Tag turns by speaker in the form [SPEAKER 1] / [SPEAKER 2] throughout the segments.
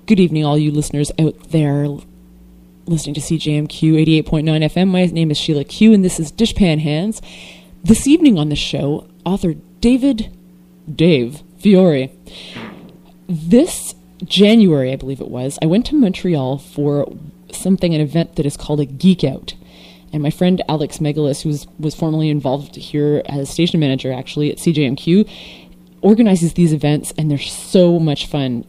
[SPEAKER 1] Good evening, all you listeners out there listening to CJMQ 88.9 FM. My name is Sheila Q, and this is Dishpan Hands. This evening on the show, author Dave Fiore. This January, I believe it was, I went to Montreal for an event that is called a Geek Out. And my friend Alex Megalis, who was formerly involved here as station manager, actually, at CJMQ, organizes these events, and they're so much fun.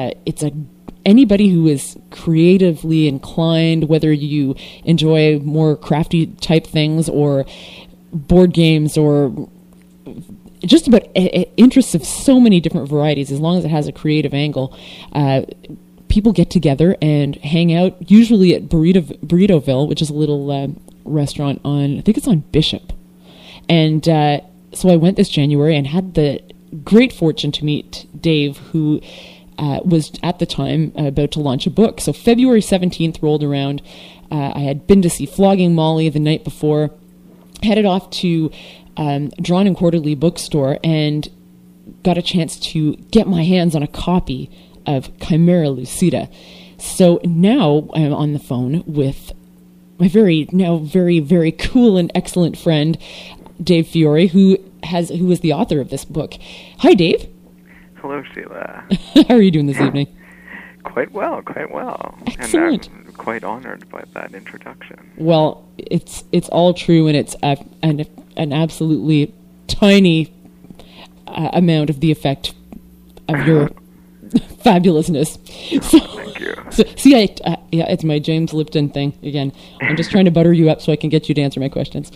[SPEAKER 1] Anybody who is creatively inclined, whether you enjoy more crafty type things or board games or just about interests of so many different varieties, as long as it has a creative angle, people get together and hang out, usually at Burritoville, which is a little restaurant I think it's on Bishop. And so I went this January and had the great fortune to meet Dave, who was at the time about to launch a book. So February 17th rolled around. I had been to see Flogging Molly the night before, headed off to Drawn and Quarterly bookstore, and got a chance to get my hands on a copy of Chimera Lucida. So now I'm on the phone with my very, very cool and excellent friend, Dave Fiore, who is the author of this book. Hi, Dave.
[SPEAKER 2] Hello, Sheila.
[SPEAKER 1] How are you doing this evening?
[SPEAKER 2] Quite well.
[SPEAKER 1] Excellent.
[SPEAKER 2] And I'm quite honored by that introduction.
[SPEAKER 1] Well, it's all true, and it's an absolutely tiny amount of the effect of your fabulousness.
[SPEAKER 2] Thank you.
[SPEAKER 1] So, see, it's my James Lipton thing again. I'm just trying to butter you up so I can get you to answer my questions.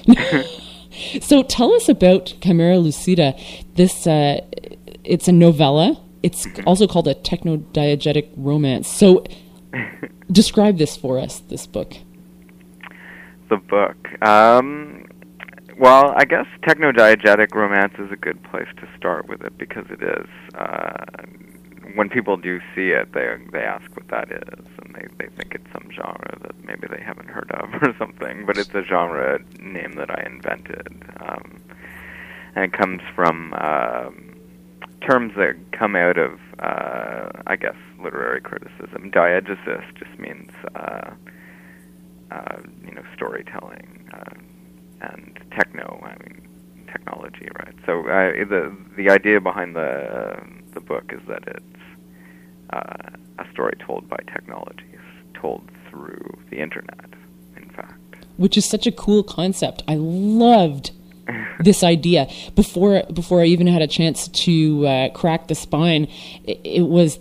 [SPEAKER 1] So tell us about Chimera Lucida. This it's a novella. It's also called a techno-diegetic romance. So describe this for us, this book.
[SPEAKER 2] The book. Well, I guess techno-diegetic romance is a good place to start with it, because it is. When people do see it, they ask what that is, and they think it's some genre that maybe they haven't heard of or something, but it's a genre name that I invented. And it comes from terms that come out of, I guess, literary criticism. Diegesis just means, storytelling, and techno, technology, right? So the idea behind the book is that it's a story told by technologies, told through the internet, in fact.
[SPEAKER 1] Which is such a cool concept. I loved this idea. Before I even had a chance to crack the spine, it was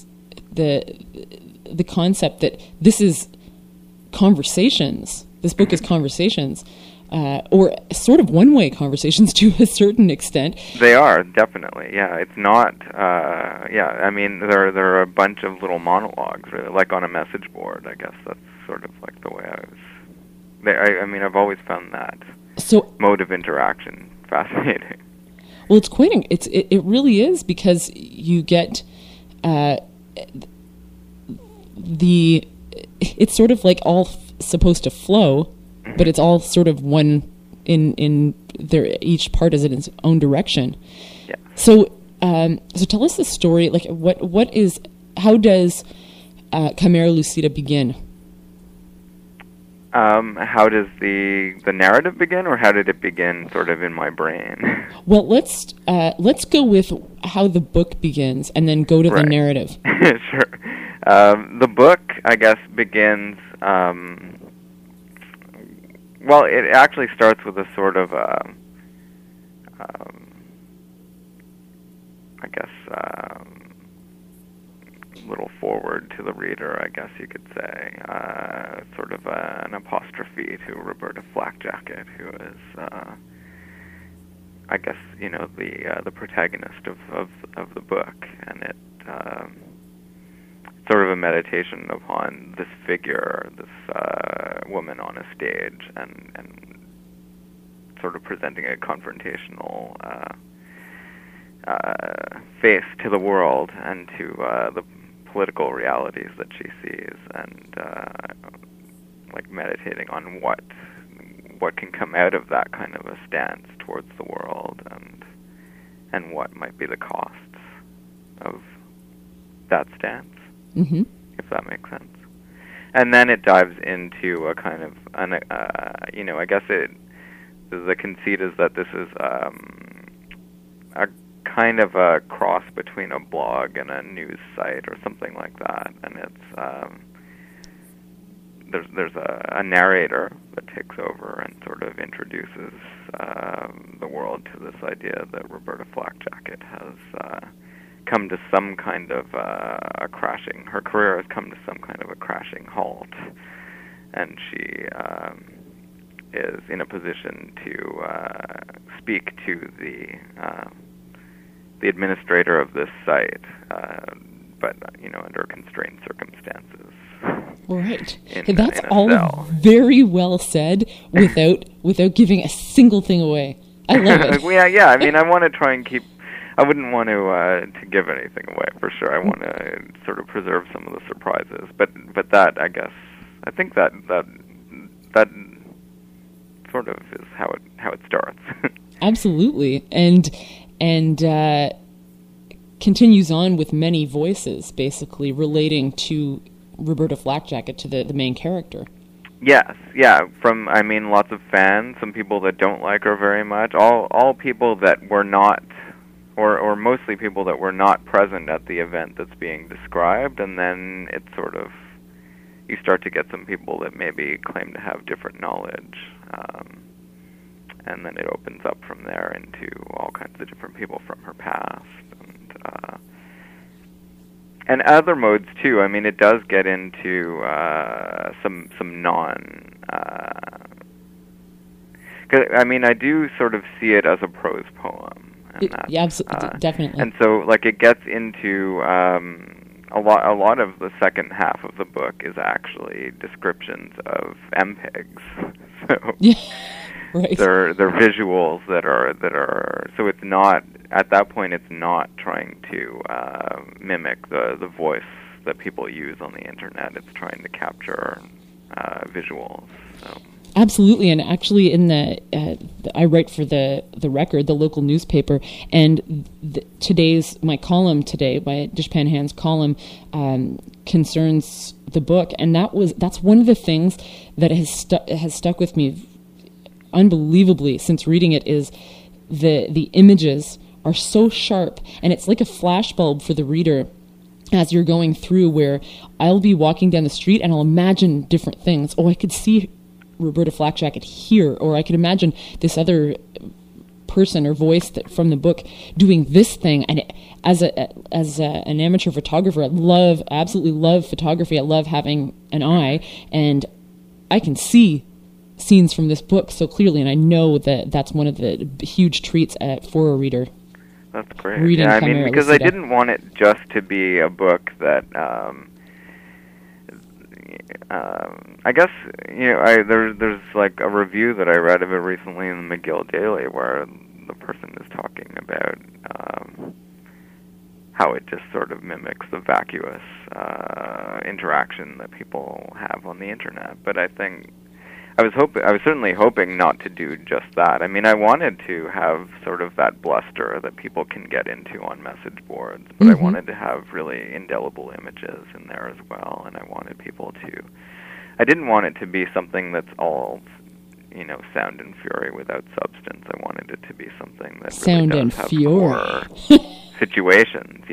[SPEAKER 1] the concept that this is conversations. This book is conversations. Or sort of one-way conversations to a certain extent.
[SPEAKER 2] They are, definitely, yeah. It's not, there are a bunch of little monologues, really, like on a message board, I guess. That's sort of like the way I've always found that mode of interaction fascinating.
[SPEAKER 1] Well, it's quite, it really is, because you get it's sort of like all supposed to flow, but it's all sort of one in there. Each part is in its own direction.
[SPEAKER 2] Yeah.
[SPEAKER 1] So tell us the story. Like, how does Chimera Lucida begin?
[SPEAKER 2] How does the narrative begin, or how did it begin, sort of in my brain?
[SPEAKER 1] Well, let's go with how the book begins, and then go to the narrative.
[SPEAKER 2] Sure. The book, I guess, begins. Well, it actually starts with a sort of, little forward to the reader, I guess you could say. Sort of an apostrophe to Roberta Flackjacket, who is, I guess, the protagonist of the book, and it sort of a meditation upon this figure, this woman on a stage, and sort of presenting a confrontational face to the world and to the political realities that she sees, and like meditating on what can come out of that kind of a stance towards the world, and what might be the costs of that stance. if that makes sense. And then it dives into a kind of, I guess the conceit is that this is a kind of a cross between a blog and a news site or something like that. And it's there's a narrator that takes over and sort of introduces the world to this idea that Roberta Flackjacket has come to some kind of a crashing. Her career has come to some kind of a crashing halt, and she is in a position to speak to the administrator of this site, but under constrained circumstances.
[SPEAKER 1] Right. That's all very well said without giving a single thing away. I love it.
[SPEAKER 2] Yeah. I mean, I want to try and keep. I wouldn't want to give anything away for sure. I want to sort of preserve some of the surprises. But that, I guess, I think that sort of is how it starts.
[SPEAKER 1] Absolutely, and continues on with many voices, basically relating to Roberta Flackjacket, to the main character.
[SPEAKER 2] Yes, yeah. From lots of fans, some people that don't like her very much, all people that were not, or mostly people that were not present at the event that's being described, and then it's sort of, you start to get some people that maybe claim to have different knowledge, and then it opens up from there into all kinds of different people from her past, and other modes too. I mean, it does get into some non. I do sort of see it as a prose poem.
[SPEAKER 1] Yeah, absolutely, definitely.
[SPEAKER 2] And so, it gets into a lot of the second half of the book is actually descriptions of MPEGs. So
[SPEAKER 1] yeah, right.
[SPEAKER 2] They're visuals that are. So it's not, at that point, it's not trying to mimic the voice that people use on the internet. It's trying to capture visuals. So.
[SPEAKER 1] Absolutely, and actually, in I write for the Record, the local newspaper, and my column today, my Dishpan Hands column, concerns the book, and that's one of the things that has stuck with me unbelievably since reading it. Is the images are so sharp, and it's like a flashbulb for the reader as you're going through, where I'll be walking down the street and I'll imagine different things. Oh, I could see Roberta Flackjacket here, or I could imagine this other person or voice from the book doing this thing. And as an amateur photographer, I absolutely love photography. I love having an eye, and I can see scenes from this book so clearly, and I know that that's one of the huge treats for a reader.
[SPEAKER 2] That's great. Yeah, because I didn't want it just to be a book that I guess, there's like a review that I read of it recently in the McGill Daily where the person is talking about how it just sort of mimics the vacuous interaction that people have on the internet. But I think I was certainly hoping not to do just that. I mean, I wanted to have sort of that bluster that people can get into on message boards, but I wanted to have really indelible images in there as well, and I wanted people to. I didn't want it to be something that's all, sound and fury without substance. I wanted it to be something that
[SPEAKER 1] sound
[SPEAKER 2] really
[SPEAKER 1] and
[SPEAKER 2] does have
[SPEAKER 1] fury
[SPEAKER 2] core situations,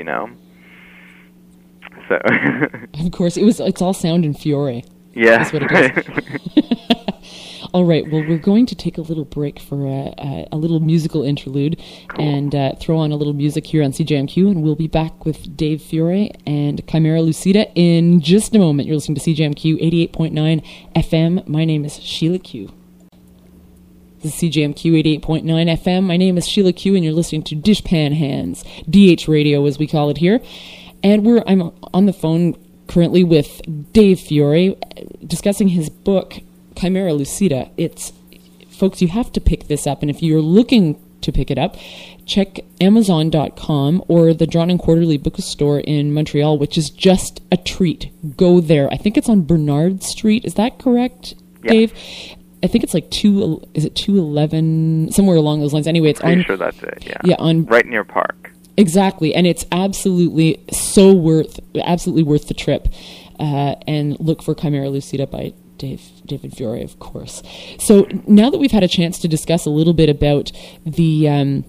[SPEAKER 2] So
[SPEAKER 1] of course, it's all sound and fury.
[SPEAKER 2] Yeah,
[SPEAKER 1] that's what it is. All right, well, we're going to take a little break for a little musical interlude.
[SPEAKER 2] Cool.
[SPEAKER 1] And throw on a little music here on CJMQ, and we'll be back with Dave Fiore and Chimera Lucida in just a moment. You're listening to CJMQ 88.9 FM. My name is Sheila Q. This is CJMQ 88.9 FM. My name is Sheila Q, and you're listening to Dishpan Hands, DH Radio as we call it here. And I'm on the phone currently with Dave Fiore discussing his book, Chimera Lucida. Folks, you have to pick this up, and if you're looking to pick it up, check Amazon.com or the Drawn and Quarterly Bookstore in Montreal, which is just a treat. Go there. I think it's on Bernard Street. Is that correct, Dave? I think it's like 211, somewhere along those lines. Anyway, it's
[SPEAKER 2] pretty sure that's it, yeah.
[SPEAKER 1] Yeah,
[SPEAKER 2] right near Park.
[SPEAKER 1] Exactly, and it's absolutely worth the trip. And look for Chimera Lucida by David Fiore, of course. So now that we've had a chance to discuss a little bit about the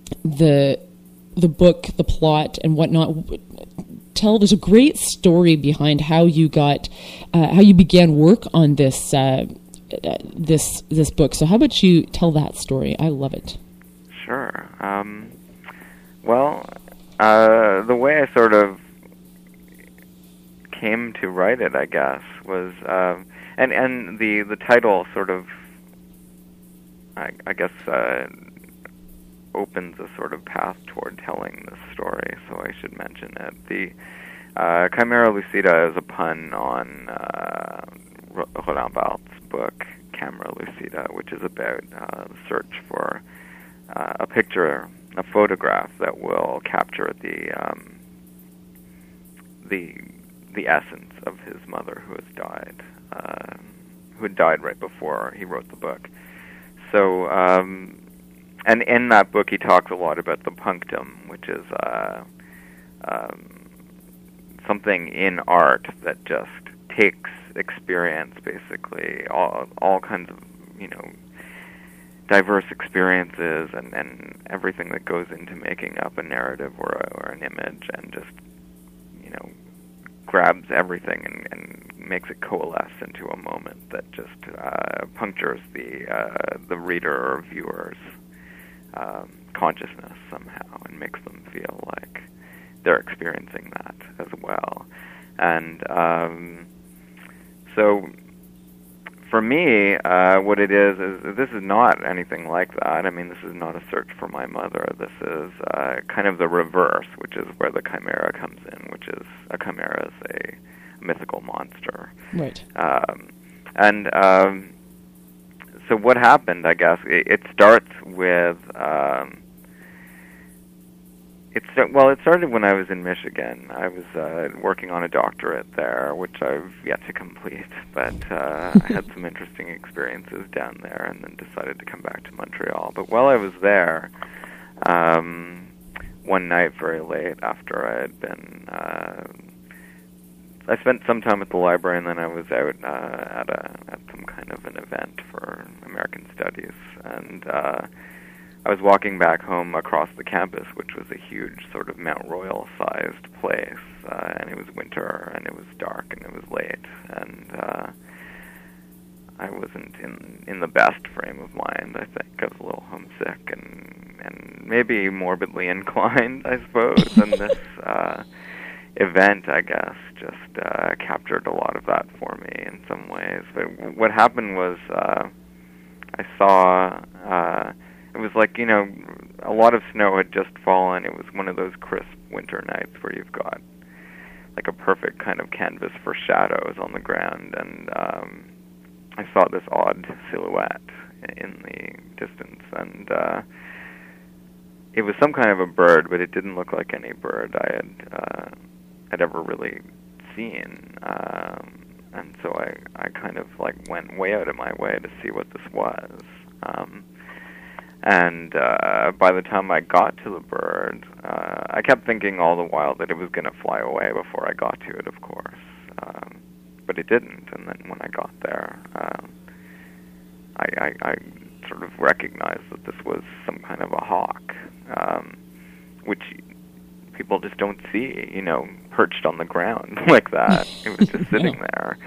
[SPEAKER 1] book, the plot, and whatnot, there's a great story behind how you began work on this this book. So how about you tell that story? I love it.
[SPEAKER 2] Sure. The way I sort of came to write it, I guess, was and the title sort of I guess opens a sort of path toward telling this story, so I should mention it. The Chimera Lucida is a pun on Roland Barthes' book Camera Lucida, which is about the search for a picture, a photograph that will capture the essence of his mother who had died right before he wrote the book. So, and in that book he talks a lot about the punctum, which is something in art that just takes experience, basically, all kinds of, diverse experiences and everything that goes into making up a narrative or an image, and just, grabs everything and makes it coalesce into a moment that just punctures the reader or viewer's consciousness somehow and makes them feel like they're experiencing that as well. And so for me, what it is this is not anything like that. I mean, this is not a search for my mother. This is kind of the reverse, which is where the chimera comes in, which is a chimera is a mythical monster.
[SPEAKER 1] Right.
[SPEAKER 2] So what happened, I guess, it starts with... It started when I was in Michigan. I was working on a doctorate there, which I've yet to complete, but I had some interesting experiences down there and then decided to come back to Montreal. But while I was there, one night very late after I had been... I spent some time at the library, and then I was out at some kind of an event for American Studies, and... I was walking back home across the campus, which was a huge sort of Mount Royal-sized place, and it was winter, and it was dark, and it was late, and I wasn't in the best frame of mind, I think. I was a little homesick and maybe morbidly inclined, I suppose, and this event, I guess, just captured a lot of that for me in some ways. But what happened was I saw... it was like, a lot of snow had just fallen. It was one of those crisp winter nights where you've got like a perfect kind of canvas for shadows on the ground, and I saw this odd silhouette in the distance, and it was some kind of a bird, but it didn't look like any bird I had ever really seen, and so I kind of like went way out of my way to see what this was. And by the time I got to the bird, I kept thinking all the while that it was going to fly away before I got to it, of course. But it didn't, and then when I got there, I sort of recognized that this was some kind of a hawk, which people just don't see, perched on the ground like that. It was just sitting there.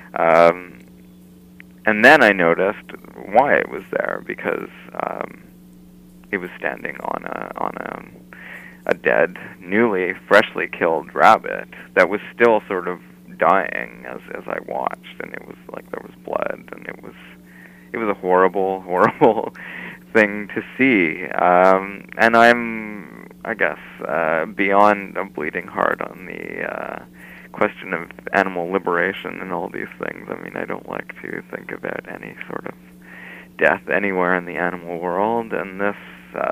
[SPEAKER 2] And then I noticed why it was there, because it was standing on a dead, freshly killed rabbit that was still sort of dying as I watched, and it was like there was blood, and it was a horrible, horrible thing to see. And I'm, I guess, beyond a bleeding heart on the question of animal liberation and all these things. I mean, I don't like to think about any sort of death anywhere in the animal world, and this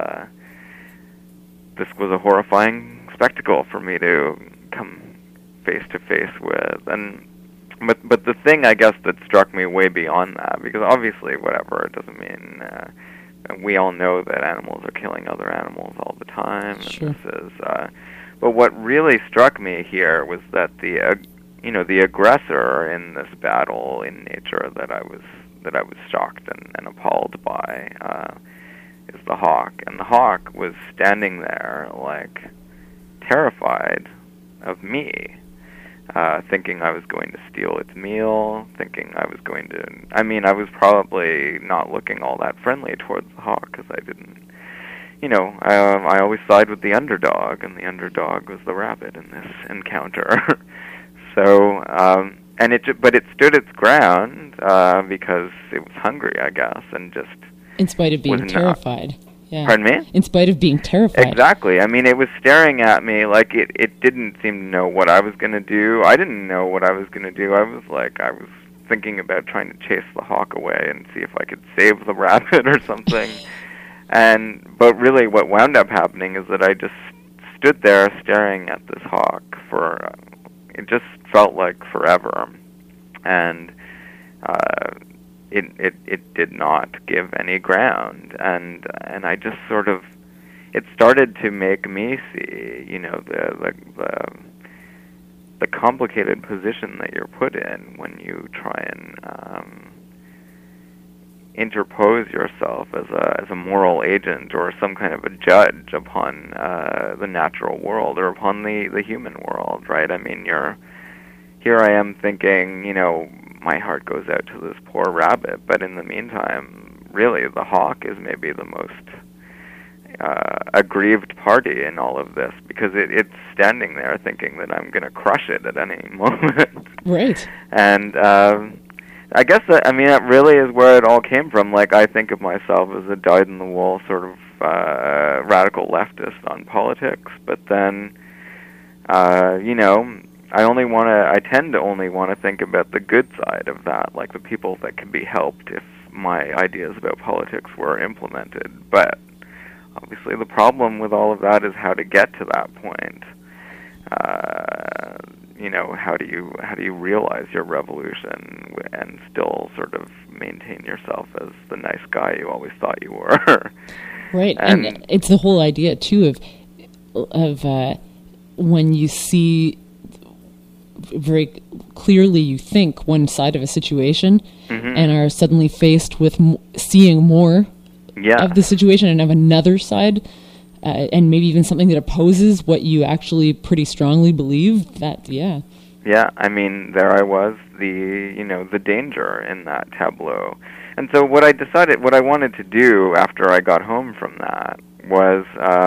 [SPEAKER 2] was a horrifying spectacle for me to come face to face with. But the thing, I guess, that struck me way beyond that, because obviously, whatever, it doesn't mean and we all know that animals are killing other animals all the time.
[SPEAKER 1] Sure.
[SPEAKER 2] And this is, but what really struck me here was that the aggressor in this battle in nature that I was shocked and appalled by is the hawk, and the hawk was standing there like terrified of me, thinking I was going to steal its meal, thinking I was going to... I mean, I was probably not looking all that friendly towards the hawk, because I didn't... I always side with the underdog, and the underdog was the rabbit in this encounter. So, but it stood its ground, because it was hungry, I guess, and just...
[SPEAKER 1] In spite of being terrified. Yeah.
[SPEAKER 2] Pardon me?
[SPEAKER 1] In spite of being terrified.
[SPEAKER 2] Exactly. I mean, it was staring at me like it didn't seem to know what I was going to do. I didn't know what I was going to do. I was thinking about trying to chase the hawk away and see if I could save the rabbit or something. But really what wound up happening is that I just stood there staring at this hawk for, it just felt like forever. And it did not give any ground, and I just sort of, it started to make me see, the complicated position that you're put in when you try and interpose yourself as a moral agent or some kind of a judge upon the natural world or upon the human world, right? I mean, here I am thinking, my heart goes out to this poor rabbit, but in the meantime, really, the hawk is maybe the most aggrieved party in all of this, because it's standing there thinking that I'm going to crush it at any moment.
[SPEAKER 1] Right.
[SPEAKER 2] And I guess that really is where it all came from. Like, I think of myself as a dyed-in-the-wool sort of radical leftist on politics, but then, I tend to only want to think about the good side of that, like the people that can be helped if my ideas about politics were implemented. But obviously the problem with all of that is how to get to that point. How do you realize your revolution and still sort of maintain yourself as the nice guy you always thought you were?
[SPEAKER 1] Right, and it's the whole idea too of when you see very clearly, you think one side of a situation, and are suddenly faced with seeing more of the situation and of another side, and maybe even something that opposes what you actually pretty strongly believe. Yeah, I mean, there I was, the danger in that tableau. And so what I wanted to do after I got home from that was,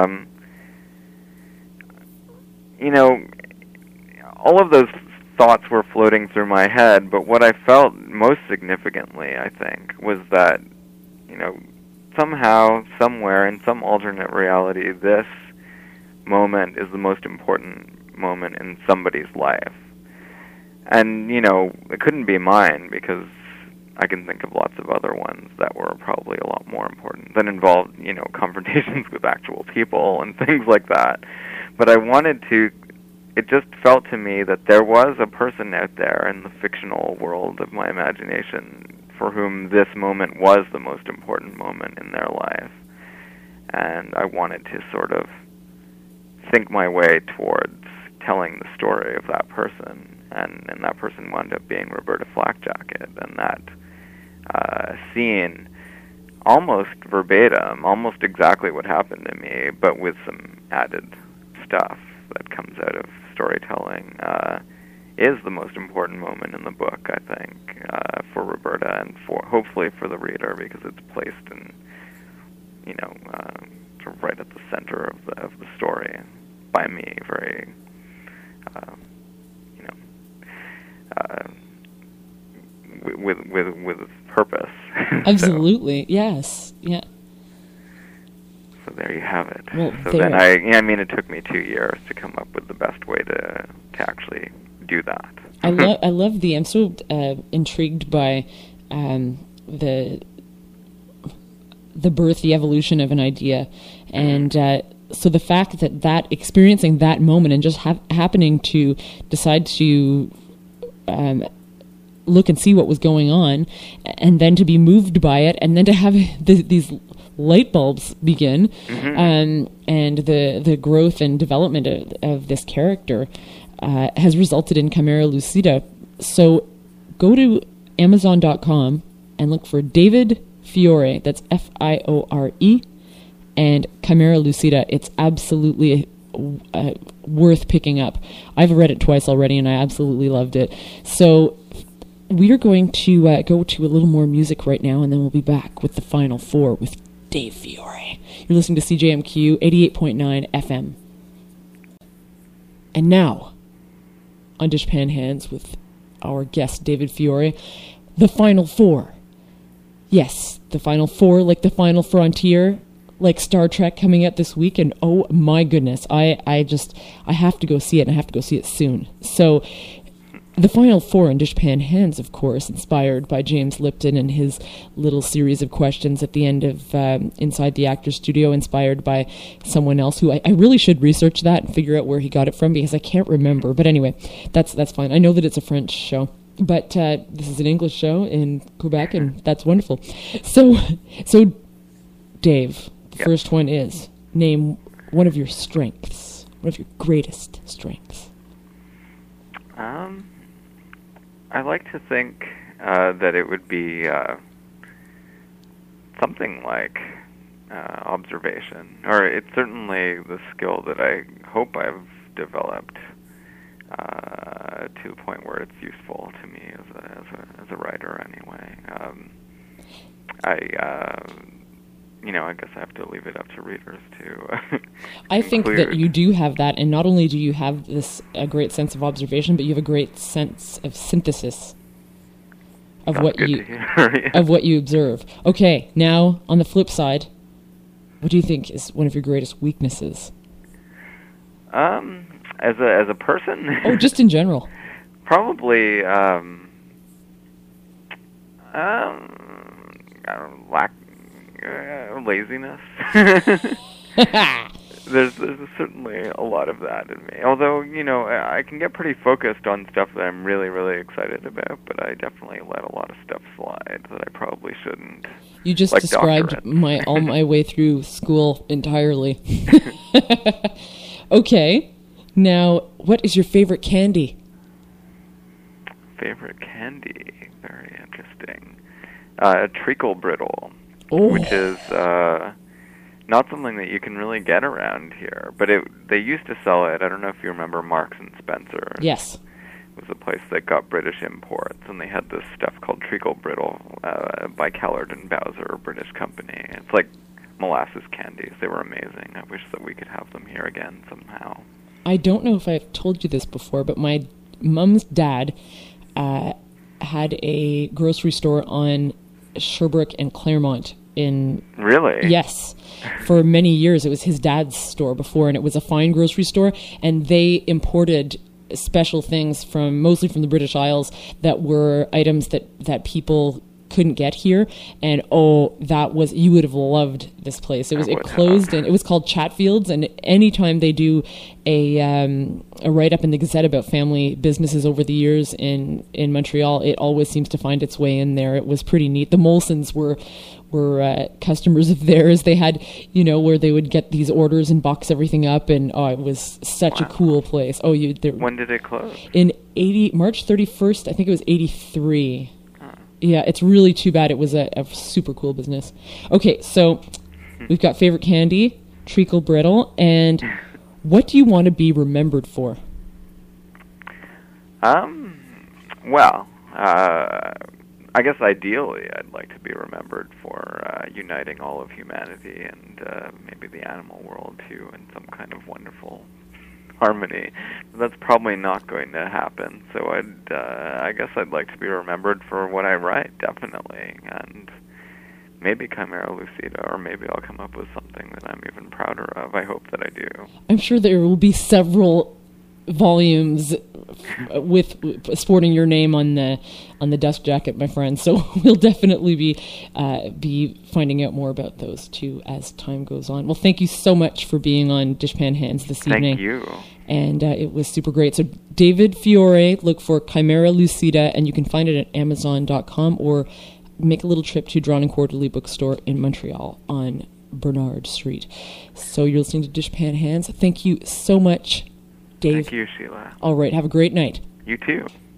[SPEAKER 1] all of those thoughts were floating through my head, but what I felt most significantly, I think, was that, somehow, somewhere, in some alternate reality, this moment is the most important moment in somebody's life. And, it couldn't be mine, because I can think of lots of other ones that were probably a lot more important, that involved, confrontations with actual people and things like that. But it just felt to me that there was a person out there in the fictional world of my imagination for whom this moment was the most important moment in their life. And I wanted to sort of think my way towards telling the story of that person. And that person wound up being Roberta Flackjacket. And that scene, almost verbatim, almost exactly what happened to me, but with some added stuff that comes out of storytelling, is the most important moment in the book, I think, for Roberta and hopefully for the reader, because it's placed in, sort of right at the center of the story by me, very, with purpose. Absolutely, yes, yeah.
[SPEAKER 2] So there you have it.
[SPEAKER 1] Well,
[SPEAKER 2] so then it took me 2 years to come up with the best way to actually do that.
[SPEAKER 1] I love I'm so intrigued by the birth, the evolution of an idea, and so the fact that experiencing that moment and just happening to decide to look and see what was going on, and then to be moved by it, and then to have these light bulbs begin, and the growth and development of this character has resulted in Chimera Lucida. So go to Amazon.com and look for David Fiore, that's Fiore, and Chimera Lucida. It's absolutely worth picking up. I've read it twice already, and I absolutely loved it. So we are going to go to a little more music right now, and then we'll be back with the final four with Dave Fiore. You're listening to CJMQ 88.9 FM. And now, on Dishpan Hands with our guest, David Fiore, the final four. Yes, the final four, like the final frontier, like Star Trek coming out this week, and oh my goodness, I have to go see it, and I have to go see it soon. So, the final four in Dishpan Hands, of course, inspired by James Lipton and his little series of questions at the end of Inside the Actors Studio, inspired by someone else who I really should research that and figure out where he got it from, because I can't remember. But anyway, that's fine. I know that it's a French show, but this is an English show in Quebec, and that's wonderful. So Dave, the first one is, name one of your strengths, one of your greatest strengths.
[SPEAKER 2] I like to think that it would be something like observation, or it's certainly the skill that I hope I've developed to a point where it's useful to me as a writer. Anyway, I guess I have to leave it up to readers to.
[SPEAKER 1] I think that you do have that, and not only do you have a great sense of observation, but you have a great sense of synthesis of what you observe. Okay, now on the flip side, what do you think is one of your greatest weaknesses?
[SPEAKER 2] As a person?
[SPEAKER 1] Oh, just in general. Probably
[SPEAKER 2] laziness. There's certainly a lot of that in me. Although, I can get pretty focused on stuff that I'm really, really excited about, but I definitely let a lot of stuff slide that I probably shouldn't.
[SPEAKER 1] You just described all my way through school entirely. Okay. Now, what is your favorite candy?
[SPEAKER 2] Favorite candy? Very interesting. Treacle brittle.
[SPEAKER 1] Oh.
[SPEAKER 2] Which is not something that you can really get around here. But they used to sell it. I don't know if you remember Marks and Spencer.
[SPEAKER 1] Yes.
[SPEAKER 2] It was a place that got British imports, and they had this stuff called treacle brittle by Callard and Bowser, a British company. It's like molasses candies. They were amazing. I wish that we could have them here again somehow.
[SPEAKER 1] I don't know if I've told you this before, but my mom's dad had a grocery store on Sherbrooke and Claremont
[SPEAKER 2] Really?
[SPEAKER 1] Yes. For many years, it was his dad's store before, and it was a fine grocery store, and they imported special things mostly from the British Isles that were items that people couldn't get here. And you would have loved this place. It closed, and it was called Chatfield's, and anytime they do a write-up in the Gazette about family businesses over the years in Montreal, it always seems to find its way in there. It was pretty neat. The Molsons were customers of theirs. They had, where they would get these orders and box everything up, and it was such a cool place. When
[SPEAKER 2] did it close?
[SPEAKER 1] In March 31st, I think it was 83. Yeah, it's really too bad. It was a super cool business. Okay, so we've got favorite candy, treacle brittle, and what do you want to be remembered for?
[SPEAKER 2] I guess ideally I'd like to be remembered for uniting all of humanity and maybe the animal world too in some kind of wonderful harmony. That's probably not going to happen. So I guess I'd like to be remembered for what I write, definitely, and maybe Chimera Lucida, or maybe I'll come up with something that I'm even prouder of. I hope that I do.
[SPEAKER 1] I'm sure there will be several volumes with sporting your name on the dust jacket, my friend. So we'll definitely be finding out more about those too as time goes on. Well, thank you so much for being on Dishpan Hands this evening.
[SPEAKER 2] Thank you.
[SPEAKER 1] And it was super great. So David Fiore, look for Chimera Lucida, and you can find it at Amazon.com or make a little trip to Drawn and Quarterly Bookstore in Montreal on Bernard Street. So you're listening to Dishpan Hands. Thank you so much, Dave.
[SPEAKER 2] Thank you, Sheila.
[SPEAKER 1] All right, have a great night.
[SPEAKER 2] You too.